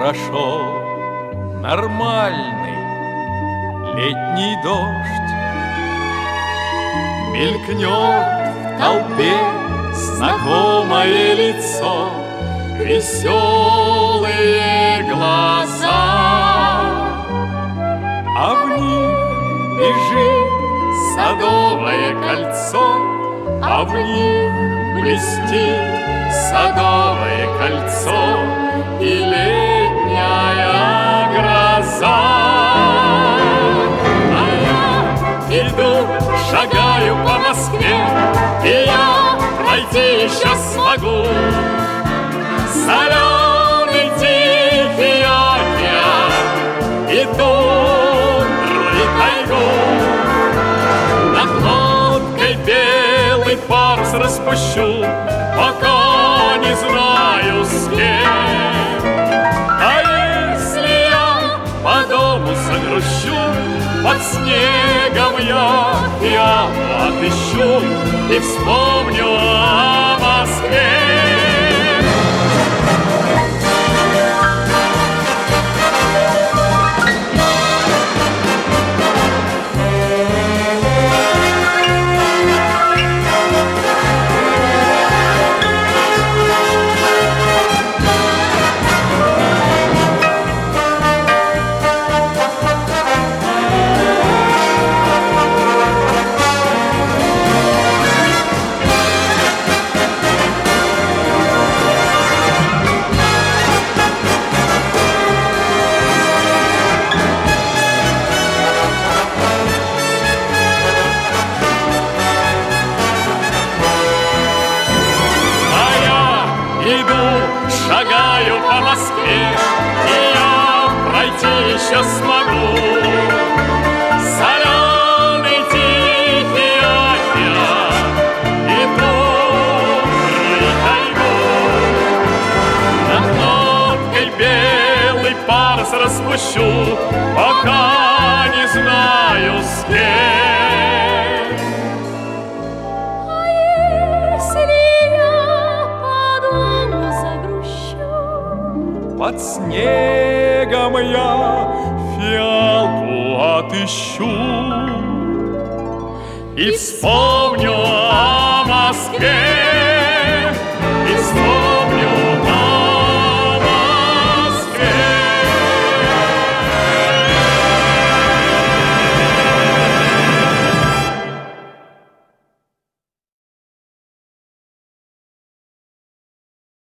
прошел нормальный летний дождь. Мелькнет в толпе знакомое лицо, веселые глаза, а в них бежит садовое кольцо, а в них блестит садовое кольцо и летняя гроза. А я иду, шагаю по Москве, и я пройти еще смогу соленый тихий океан и тундру и тайгу. Над лодкой белый парус распущу, пока не знаю с кем. А если я по дому загрущу, под снегом я отыщу и вспомню о Москве. Шагаю по Москве, и я пройти еще смогу соленый тихий океан и тундру и тайгу. Над лодкой белый парус распущу, пока не знаю с кем. А если я по дому загрущу, под снегом я фиалку отыщу и вспомню о Москве.